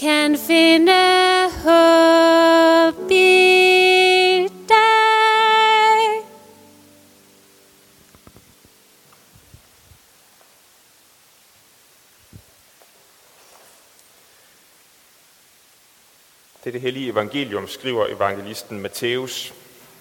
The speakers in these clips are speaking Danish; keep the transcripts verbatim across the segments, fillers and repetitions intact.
kan finde håb i dig. Det er det hellige evangelium, skriver evangelisten Matthæus.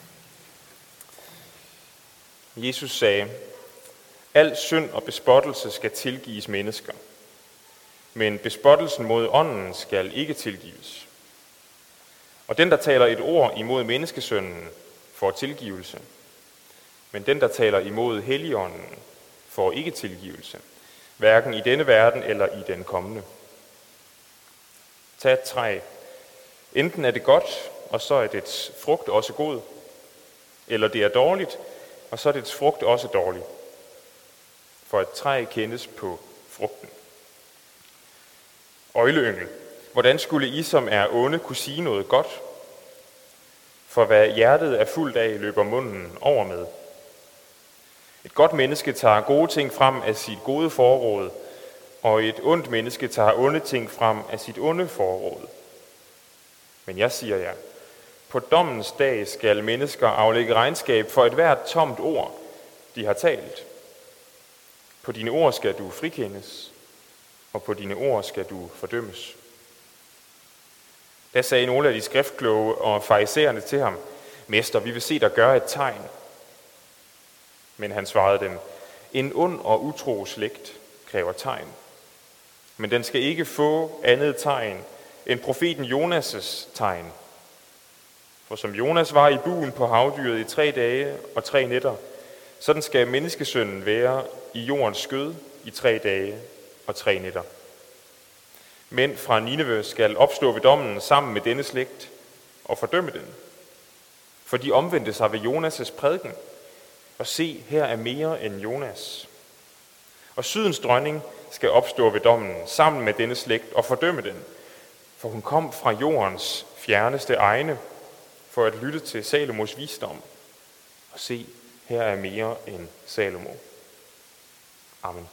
Jesus sagde, al synd og bespottelse skal tilgives mennesker, men bespottelsen mod ånden skal ikke tilgives. Og den, der taler et ord imod menneskesønnen, får tilgivelse, men den, der taler imod Helligånden, får ikke tilgivelse, hverken i denne verden eller i den kommende. Tag et træ. Enten er det godt, og så er dets frugt også god, eller det er dårligt, og så er dets frugt også dårlig. For et træ kendes på frugten. Øgleyngel, hvordan skulle I, som er onde, kunne sige noget godt? For hvad hjertet er fuldt af, løber munden over med. Et godt menneske tager gode ting frem af sit gode forråd, og et ondt menneske tager onde ting frem af sit onde forråd. Men jeg siger jer, på dommens dag skal mennesker aflægge regnskab for et hvert tomt ord, de har talt. På dine ord skal du frikendes, og på dine ord skal du fordømmes. Da sagde nogle af de skriftkloge og farisæerne til ham, Mester, vi vil se dig gøre et tegn. Men han svarede dem, en ond og utro slægt kræver tegn. Men den skal ikke få andet tegn end profeten Jonas' tegn. For som Jonas var i buen på havdyret i tre dage og tre nætter, sådan skal menneskesønnen være i jordens skød i tre dage og tre nætter. Mænd fra Nineve skal opstå ved dommen sammen med denne slægt og fordømme den. For de omvendte sig ved Jonas' prædiken, og se, her er mere end Jonas. Og sydens dronning skal opstå ved dommen sammen med denne slægt og fordømme den, for hun kom fra jordens fjerneste egne for at lytte til Salomos visdom. Og se, her er mere end Salomo. Amen.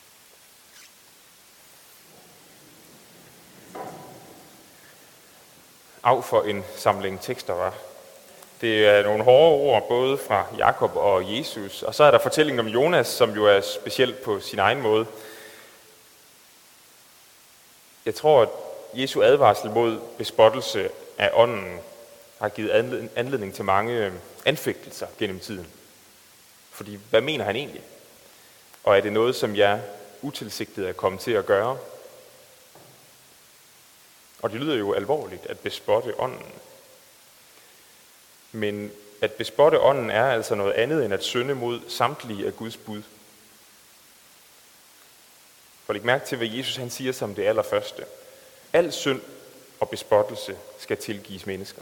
Af for en samling tekster, var. Det er nogle hårde ord, både fra Jakob og Jesus. Og så er der fortællingen om Jonas, som jo er specielt på sin egen måde. Jeg tror, at Jesu advarsel mod bespottelse af ånden har givet anledning til mange anfægtelser gennem tiden. Fordi, hvad mener han egentlig? Og er det noget, som jeg utilsigtet er kommet til at gøre? Og det lyder jo alvorligt at bespotte ånden. Men at bespotte ånden er altså noget andet end at synde mod samtlige af Guds bud. For læg mærke til, hvad Jesus han siger som det allerførste. Al synd og bespottelse skal tilgives mennesker.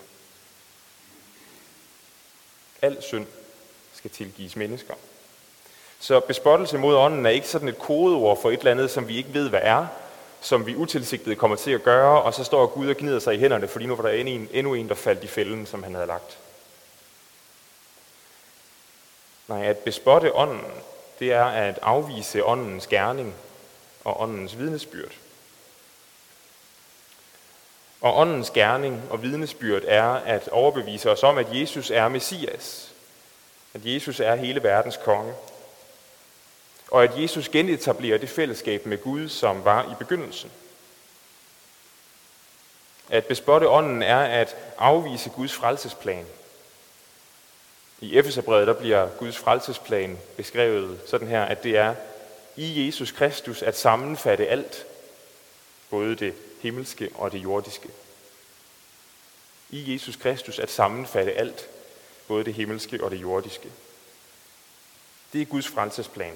Al synd skal tilgives mennesker. Så bespottelse mod ånden er ikke sådan et kodeord for et eller andet, som vi ikke ved, hvad er, som vi utilsigtet kommer til at gøre, og så står Gud og gnider sig i hænderne, fordi nu var der endnu en, endnu en der faldt i fælden, som han havde lagt. Nej, at bespotte ånden, det er at afvise åndens gerning og åndens vidnesbyrd. Og åndens gerning og vidnesbyrd er at overbevise os om, at Jesus er Messias. At Jesus er hele verdens konge. Og at Jesus genetablerer det fællesskab med Gud, som var i begyndelsen. At bespotte ånden er at afvise Guds frelsesplan. I Efeserbrevet der bliver Guds frelsesplan beskrevet sådan her, at det er i Jesus Kristus at sammenfatte alt, både det himmelske og det jordiske. I Jesus Kristus at sammenfatte alt, både det himmelske og det jordiske. Det er Guds frelsesplan.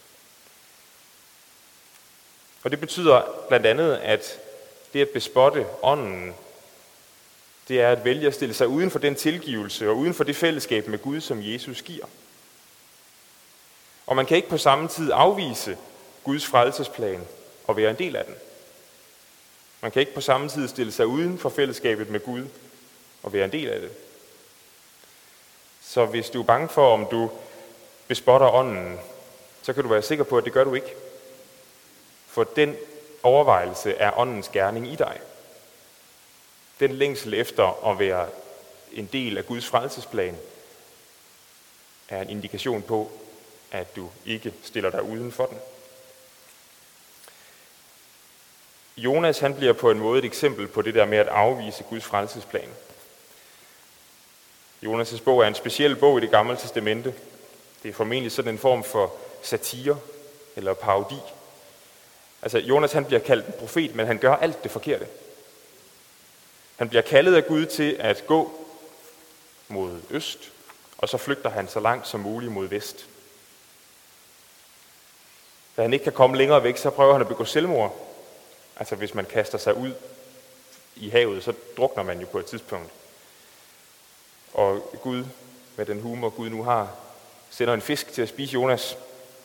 Og det betyder blandt andet, at det at bespotte ånden, det er at vælge at stille sig uden for den tilgivelse og uden for det fællesskab med Gud, som Jesus giver. Og man kan ikke på samme tid afvise Guds frelsesplan og være en del af den. Man kan ikke på samme tid stille sig uden for fællesskabet med Gud og være en del af det. Så hvis du er bange for, om du bespotter ånden, så kan du være sikker på, at det gør du ikke. For den overvejelse er åndens gerning i dig. Den længsel efter at være en del af Guds frelsesplan er en indikation på, at du ikke stiller dig uden for den. Jonas han bliver på en måde et eksempel på det der med at afvise Guds frelsesplan. Jonas' bog er en speciel bog i Det Gamle Testamente. Det er formentlig sådan en form for satire eller parodi. Altså Jonas han bliver kaldt en profet, men han gør alt det forkerte. Han bliver kaldet af Gud til at gå mod øst, og så flygter han så langt som muligt mod vest. Da han ikke kan komme længere væk, så prøver han at begå selvmord. Altså hvis man kaster sig ud i havet, så drukner man jo på et tidspunkt. Og Gud, med den humor Gud nu har, sender en fisk til at spise Jonas.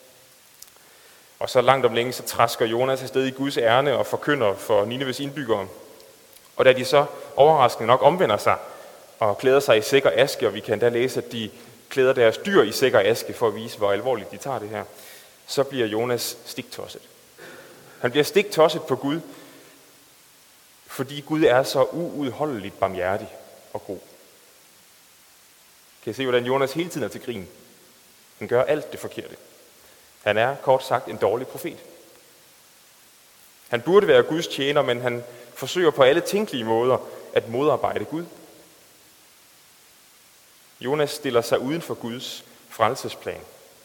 Og så langt om længe, så træsker Jonas afsted i Guds ærne og forkynder for Nineves indbyggere. Og da de så overraskende nok omvender sig og klæder sig i sæk og aske, og vi kan da læse, at de klæder deres dyr i sæk og aske for at vise, hvor alvorligt de tager det her, så bliver Jonas stiktosset. Han bliver stiktosset på Gud, fordi Gud er så uudholdeligt barmhjertig og god. Kan I se, hvordan Jonas hele tiden er til grin? Han gør alt det forkerte. Han er kort sagt en dårlig profet. Han burde være Guds tjener, men han forsøger på alle tænkelige måder at modarbejde Gud. Jonas stiller sig uden for Guds frelsesplan.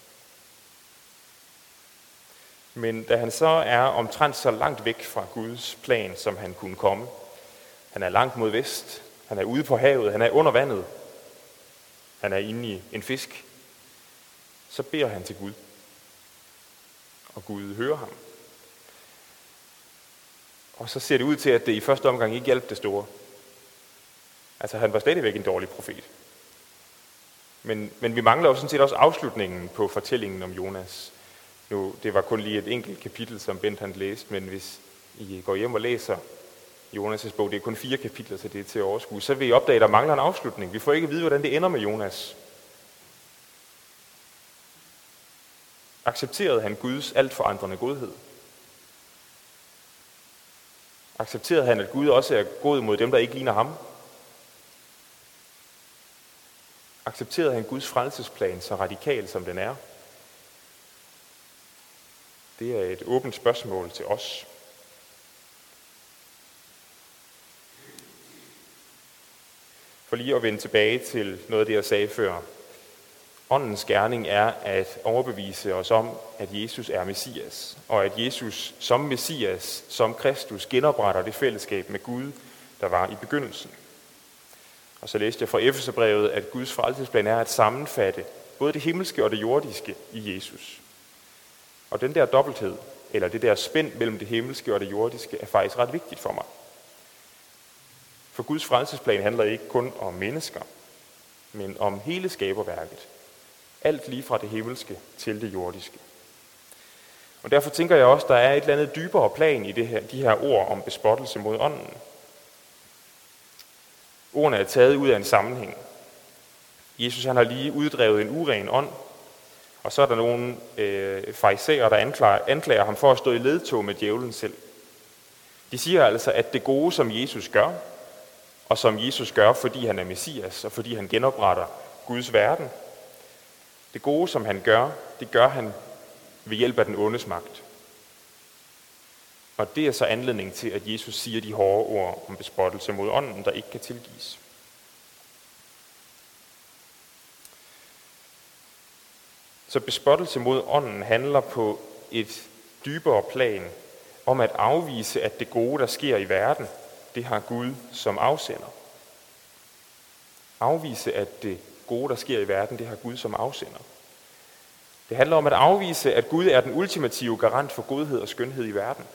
Men da han så er omtrent så langt væk fra Guds plan, som han kunne komme, han er langt mod vest, han er ude på havet, han er under vandet, han er inde i en fisk, så beder han til Gud. Og Gud hører ham. Og så ser det ud til, at det i første omgang ikke hjalp det store. Altså han var stadigvæk en dårlig profet. Men, men vi mangler jo sådan set også afslutningen på fortællingen om Jonas. Nu, det var kun lige et enkelt kapitel, som Bent han læste, men hvis I går hjem og læser Jonas' bog, det er kun fire kapitler, så det er til at overskue, så vil I opdage, at der mangler en afslutning. Vi får ikke at vide, hvordan det ender med Jonas. Accepterede han Guds alt forandrende godhed? Accepterede han, at Gud også er god mod dem, der ikke ligner ham? Accepterede han Guds frelsesplan så radikal, som den er? Det er et åbent spørgsmål til os. For lige at vende tilbage til noget af det, jeg sagde før. Åndens gerning er at overbevise os om, at Jesus er Messias, og at Jesus som Messias, som Kristus, genopretter det fællesskab med Gud, der var i begyndelsen. Og så læste jeg fra Efeserbrevet, at Guds frelsesplan er at sammenfatte både det himmelske og det jordiske i Jesus. Og den der dobbelthed, eller det der spænd mellem det himmelske og det jordiske, er faktisk ret vigtigt for mig. For Guds frelsesplan handler ikke kun om mennesker, men om hele skaberværket. Alt lige fra det himmelske til det jordiske. Og derfor tænker jeg også, at der er et eller andet dybere plan i det her, de her ord om bespottelse mod ånden. Ordene er taget ud af en sammenhæng. Jesus han har lige uddrevet en uren ånd, og så er der nogle øh, farisæere, der anklager, anklager ham for at stå i ledtog med djævlen selv. De siger altså, at det gode, som Jesus gør, og som Jesus gør, fordi han er Messias, og fordi han genopretter Guds verden, det gode, som han gør, det gør han ved hjælp af den ondes magt. Og det er så anledning til, at Jesus siger de hårde ord om bespottelse mod ånden, der ikke kan tilgives. Så bespottelse mod ånden handler på et dybere plan om at afvise, at det gode, der sker i verden, det har Gud som afsender. Afvise, at det gode, der sker i verden, det har Gud som afsender. Det handler om at afvise, at Gud er den ultimative garant for godhed og skønhed i verden.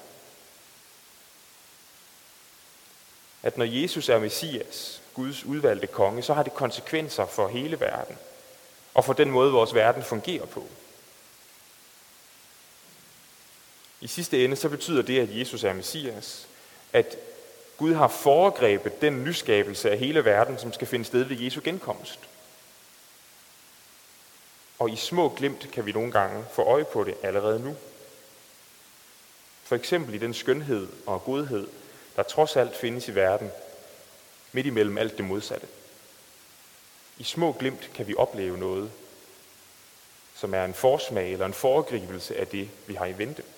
At når Jesus er Messias, Guds udvalgte konge, så har det konsekvenser for hele verden, og for den måde, vores verden fungerer på. I sidste ende så betyder det, at Jesus er Messias, at Gud har foregrebet den nyskabelse af hele verden, som skal finde sted ved Jesu genkomst. Og i små glimt kan vi nogle gange få øje på det allerede nu. For eksempel i den skønhed og godhed, der trods alt findes i verden, midt imellem alt det modsatte. I små glimt kan vi opleve noget, som er en forsmag eller en foregribelse af det, vi har i vente.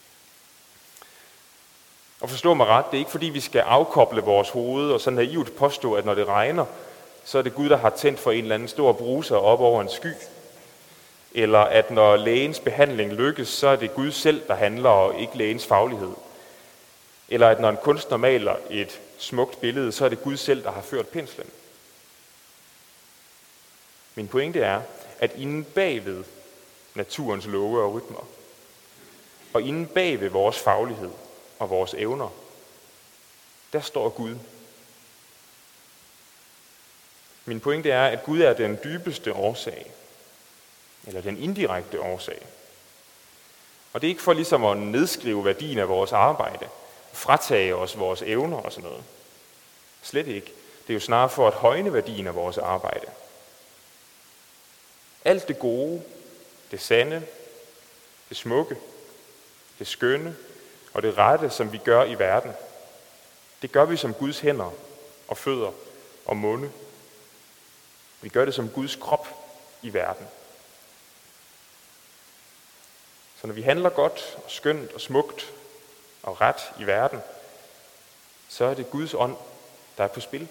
Og forstå mig ret, det er ikke fordi, vi skal afkoble vores hoved og så naivt påstå, at når det regner, så er det Gud, der har tændt for en eller anden stor bruser op over en sky. Eller at når lægens behandling lykkes, så er det Gud selv, der handler, og ikke lægens faglighed. Eller at når en kunstner maler et smukt billede, så er det Gud selv, der har ført penslen. Min pointe er, at inden bagved naturens love og rytmer, og inden bagved vores faglighed og vores evner, der står Gud. Min pointe er, at Gud er den dybeste årsag, eller den indirekte årsag. Og det er ikke for ligesom at nedskrive værdien af vores arbejde, fratage os vores evner og sådan noget. Slet ikke. Det er jo snarere for at højne værdien af vores arbejde. Alt det gode, det sande, det smukke, det skønne og det rette, som vi gør i verden, det gør vi som Guds hænder og fødder og munde. Vi gør det som Guds krop i verden. Så når vi handler godt og skønt og smukt og ret i verden, så er det Guds ånd, der er på spil.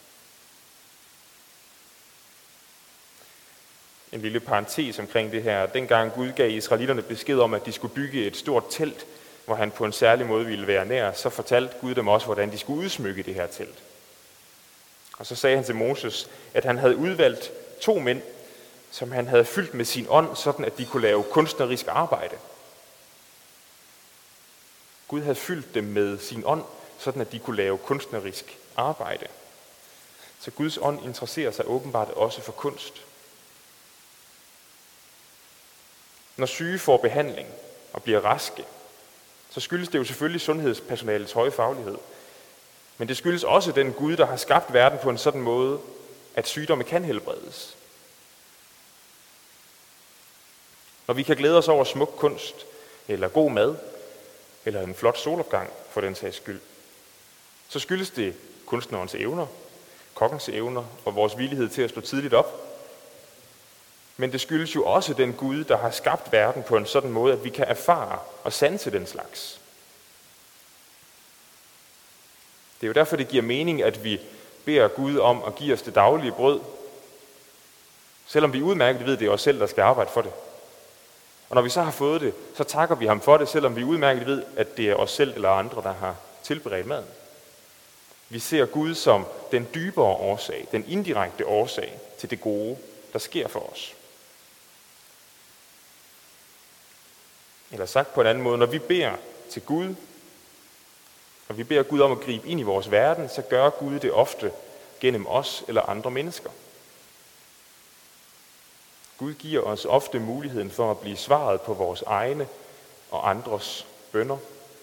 En lille parentes omkring det her. Dengang Gud gav israelitterne besked om, at de skulle bygge et stort telt, hvor han på en særlig måde ville være nær, så fortalte Gud dem også, hvordan de skulle udsmykke det her telt. Og så sagde han til Moses, at han havde udvalgt to mænd, som han havde fyldt med sin ånd, sådan at de kunne lave kunstnerisk arbejde. Gud havde fyldt dem med sin ånd, sådan at de kunne lave kunstnerisk arbejde. Så Guds ånd interesserer sig åbenbart også for kunst. Når syge får behandling og bliver raske, så skyldes det jo selvfølgelig sundhedspersonalets høje faglighed. Men det skyldes også den Gud, der har skabt verden på en sådan måde, at sygdomme kan helbredes. Når vi kan glæde os over smuk kunst, eller god mad, eller en flot solopgang for den sags skyld, så skyldes det kunstnerens evner, kokkens evner og vores villighed til at stå tidligt op. Men det skyldes jo også den Gud, der har skabt verden på en sådan måde, at vi kan erfare og sanse den slags. Det er jo derfor, det giver mening, at vi beder Gud om at give os det daglige brød, selvom vi udmærket ved, at det er os selv, der skal arbejde for det. Og når vi så har fået det, så takker vi ham for det, selvom vi udmærket ved, at det er os selv eller andre, der har tilberedt maden. Vi ser Gud som den dybere årsag, den indirekte årsag til det gode, der sker for os. Eller sagt på en anden måde, når vi beder til Gud, når vi beder Gud om at gribe ind i vores verden, så gør Gud det ofte gennem os eller andre mennesker. Gud giver os ofte muligheden for at blive svaret på vores egne og andres bønner.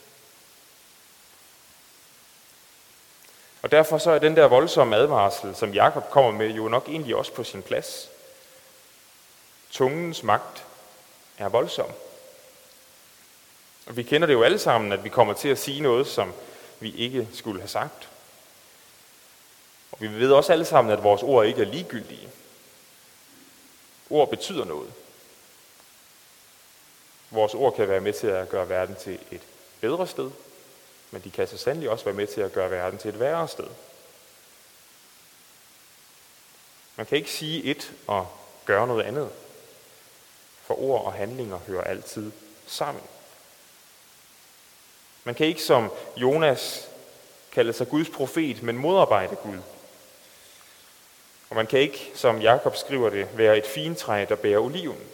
Og derfor så er den der voldsomme advarsel, som Jakob kommer med, jo nok egentlig også på sin plads. Tungens magt er voldsom. Og vi kender det jo alle sammen, at vi kommer til at sige noget, som vi ikke skulle have sagt. Og vi ved også alle sammen, at vores ord ikke er ligegyldige. Ord betyder noget. Vores ord kan være med til at gøre verden til et bedre sted, men de kan så sandelig også være med til at gøre verden til et værre sted. Man kan ikke sige et og gøre noget andet, for ord og handlinger hører altid sammen. Man kan ikke som Jonas kalde sig Guds profet, men modarbejde Gud. Og man kan ikke, som Jakob skriver det, være et fintræ, der bærer oliven.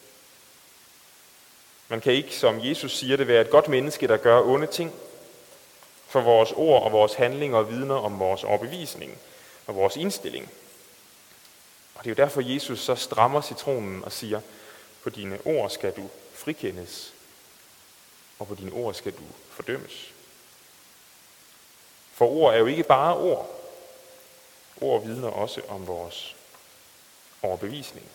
Man kan ikke, som Jesus siger det, være et godt menneske, der gør onde ting. For vores ord og vores handlinger vidner om vores overbevisning og vores indstilling. Og det er jo derfor, Jesus så strammer citronen og siger, på dine ord skal du frikendes, og på dine ord skal du fordømmes. For ord er jo ikke bare ord. Ord vidner også om vores overbevisning.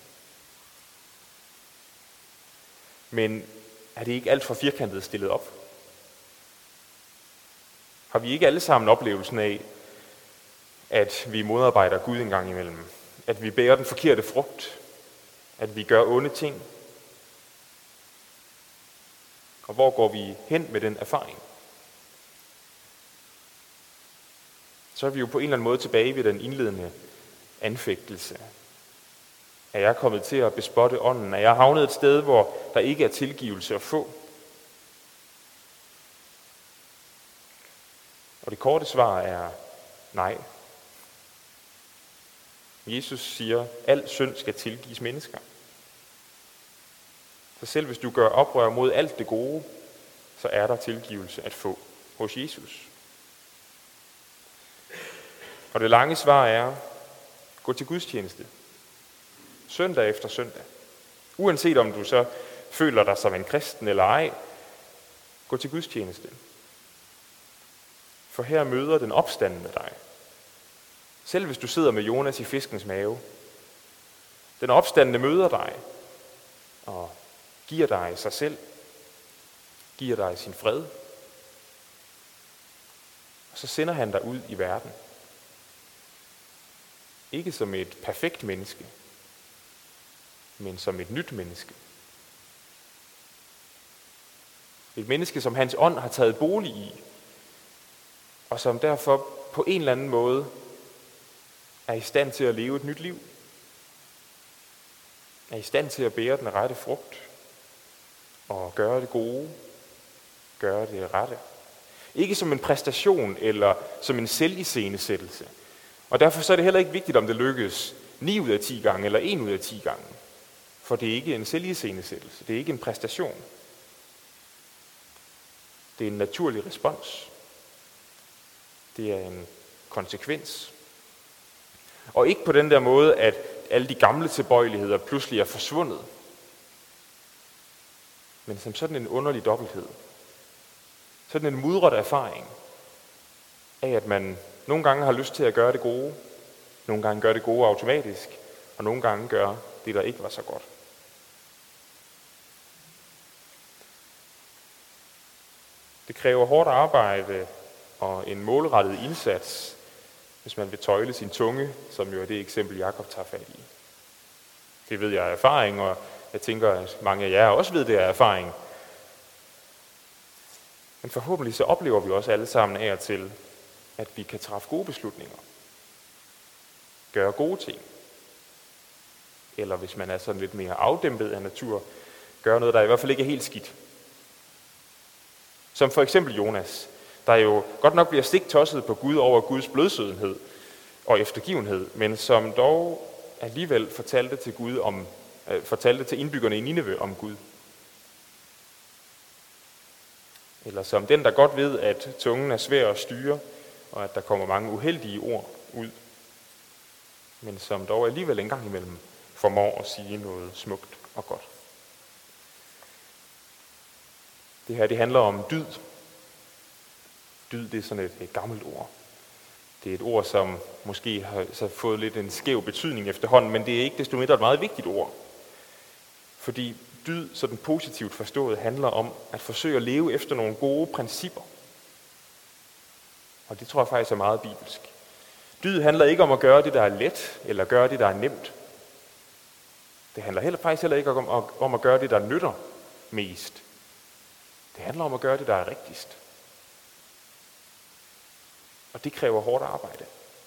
Men er det ikke alt for firkantet stillet op? Har vi ikke alle sammen oplevelsen af, at vi modarbejder Gud en gang imellem, at vi bærer den forkerte frugt, at vi gør onde ting. Og hvor går vi hen med den erfaring? Så er vi jo på en eller anden måde tilbage ved den indledende anfægtelse. Er jeg kommet til at bespotte ånden? Er jeg havnet et sted, hvor der ikke er tilgivelse at få? Og det korte svar er nej. Jesus siger, at al synd skal tilgives mennesker. Så selv hvis du gør oprør mod alt det gode, så er der tilgivelse at få hos Jesus. Og det lange svar er, gå til gudstjeneste. Søndag efter søndag. Uanset om du så føler dig som en kristen eller ej, gå til gudstjeneste. For her møder den opstandende dig. Selv hvis du sidder med Jonas i fiskens mave. Den opstandende møder dig og giver dig sig selv. Giver dig sin fred. Og så sender han dig ud i verden. Ikke som et perfekt menneske, men som et nyt menneske. Et menneske, som hans ånd har taget bolig i, og som derfor på en eller anden måde er i stand til at leve et nyt liv. Er i stand til at bære den rette frugt, og gøre det gode, gøre det rette. Ikke som en præstation eller som en selviscenesættelse. Og derfor så er det heller ikke vigtigt, om det lykkes ni ud af ti gange eller en ud af ti gange. For det er ikke en selviscenesættelse. Det er ikke en præstation. Det er en naturlig respons. Det er en konsekvens. Og ikke på den der måde, at alle de gamle tilbøjeligheder pludselig er forsvundet. Men som sådan en underlig dobbelthed. Sådan en mudret erfaring af, at man nogle gange har lyst til at gøre det gode, nogle gange gør det gode automatisk, og nogle gange gør det, der ikke var så godt. Det kræver hårdt arbejde og en målrettet indsats, hvis man vil tøjle sin tunge, som jo er det eksempel, Jakob tager fat i. Det ved jeg af erfaring, og jeg tænker, at mange af jer også ved det af erfaring. Men forhåbentlig så oplever vi også alle sammen af og til, at vi kan træffe gode beslutninger. Gøre gode ting. Eller hvis man er sådan lidt mere afdæmpet af natur, gøre noget, der i hvert fald ikke er helt skidt. Som for eksempel Jonas, der jo godt nok bliver stiktosset på Gud over Guds blødsødenhed og eftergivenhed, men som dog alligevel fortalte til Gud om, øh, fortalte til indbyggerne i Nineve om Gud. Eller som den, der godt ved, at tungen er svær at styre, og at der kommer mange uheldige ord ud, men som dog alligevel en gang imellem formår at sige noget smukt og godt. Det her, det handler om dyd. Dyd, det er sådan et, et gammelt ord. Det er et ord, som måske har så fået lidt en skæv betydning efterhånden, men det er ikke desto mindre et meget vigtigt ord. Fordi dyd, sådan positivt forstået, handler om at forsøge at leve efter nogle gode principper. Og det tror jeg faktisk er meget bibelsk. Dyd handler ikke om at gøre det, der er let, eller gøre det, der er nemt. Det handler heller, faktisk heller ikke om, om at gøre det, der nytter mest. Det handler om at gøre det, der er rigtigst. Og det kræver hårdt arbejde.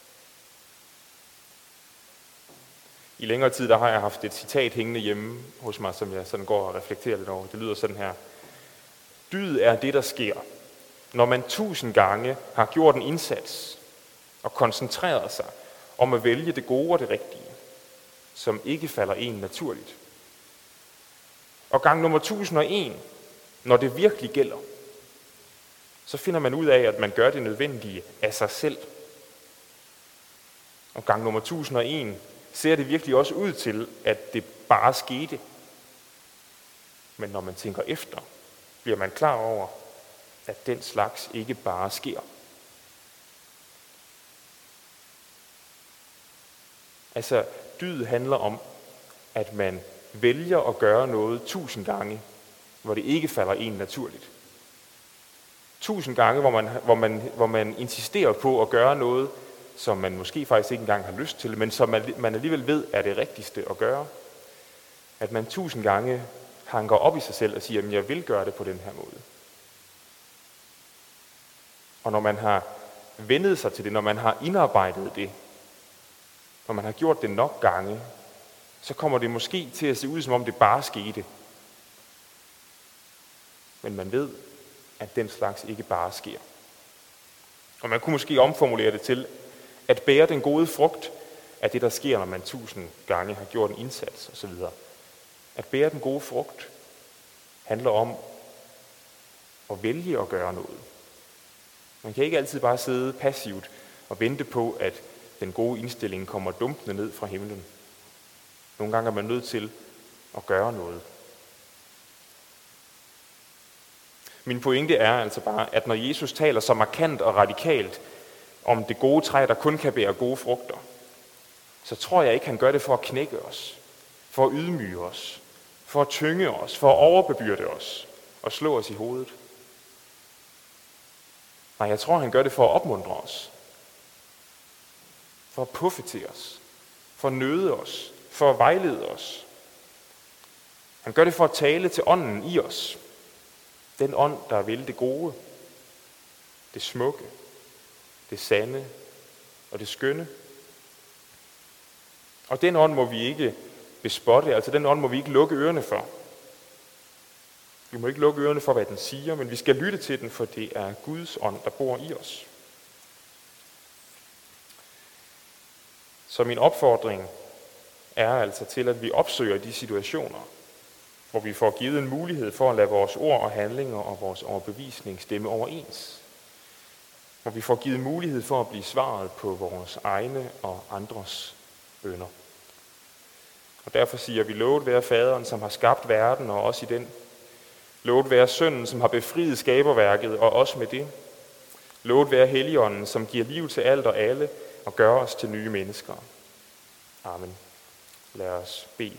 I længere tid der har jeg haft et citat hængende hjemme hos mig, som jeg sådan går og reflekterer lidt over. Det lyder sådan her. Dyd er det, der sker, når man tusind gange har gjort en indsats og koncentreret sig om at vælge det gode og det rigtige, som ikke falder en naturligt. Og gang nummer tusind og en, når det virkelig gælder, så finder man ud af, at man gør det nødvendige af sig selv. Og gang nummer tusind og en ser det virkelig også ud til, at det bare skete. Men når man tænker efter, bliver man klar over, at den slags ikke bare sker. Altså, dyd handler om, at man vælger at gøre noget tusind gange, hvor det ikke falder en naturligt. Tusind gange, hvor man, hvor man, hvor man insisterer på at gøre noget som man måske faktisk ikke engang har lyst til, men som man alligevel ved er det rigtigste at gøre. At man tusind gange hanker op i sig selv og siger, at jeg vil gøre det på den her måde. Og når man har vendet sig til det, når man har indarbejdet det, når man har gjort det nok gange, så kommer det måske til at se ud, som om det bare skete. Men man ved, at den slags ikke bare sker. Og man kunne måske omformulere det til, at bære den gode frugt af det, der sker, når man tusind gange har gjort en indsats osv. At bære den gode frugt handler om at vælge at gøre noget. Man kan ikke altid bare sidde passivt og vente på, at den gode indstilling kommer dumpende ned fra himlen. Nogle gange er man nødt til at gøre noget. Min pointe er altså bare, at når Jesus taler så markant og radikalt om det gode træ, der kun kan bære gode frugter, så tror jeg ikke, han gør det for at knække os, for at ydmyge os, for at tynge os, for at overbebyrde os og slå os i hovedet. Nej, jeg tror, han gør det for at opmuntre os, for at puffe til os, for at nøde os, for at vejlede os. Han gør det for at tale til ånden i os. Den ånd, der vil det gode, det smukke, det sande og det skønne. Og den ånd må vi ikke bespotte, altså den ånd må vi ikke lukke ørerne for. Vi må ikke lukke ørerne for, hvad den siger, men vi skal lytte til den, for det er Guds ånd, der bor i os. Så min opfordring er altså til, at vi opsøger de situationer, hvor vi får givet en mulighed for at lade vores ord og handlinger og vores overbevisning stemme overens. Hvor vi får givet mulighed for at blive svaret på vores egne og andres bønner. Og derfor siger vi, lovet være faderen, som har skabt verden og også i den. Lovet være sønnen, som har befriet skaberværket og også med det. Lovet være Helligånden, som giver liv til alt og alle og gør os til nye mennesker. Amen. Lad os bede.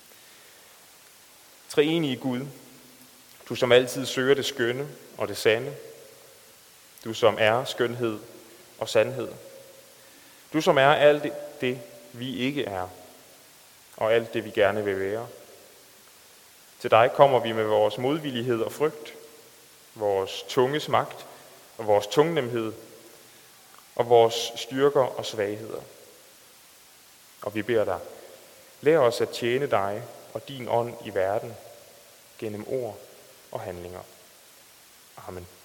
Treenige Gud, du som altid søger det skønne og det sande. Du som er skønhed og sandhed. Du som er alt det, vi ikke er, og alt det, vi gerne vil være. Til dig kommer vi med vores modvillighed og frygt, vores tunges magt og vores tungnemhed og vores styrker og svagheder. Og vi beder dig, lær os at tjene dig og din ånd i verden gennem ord og handlinger. Amen.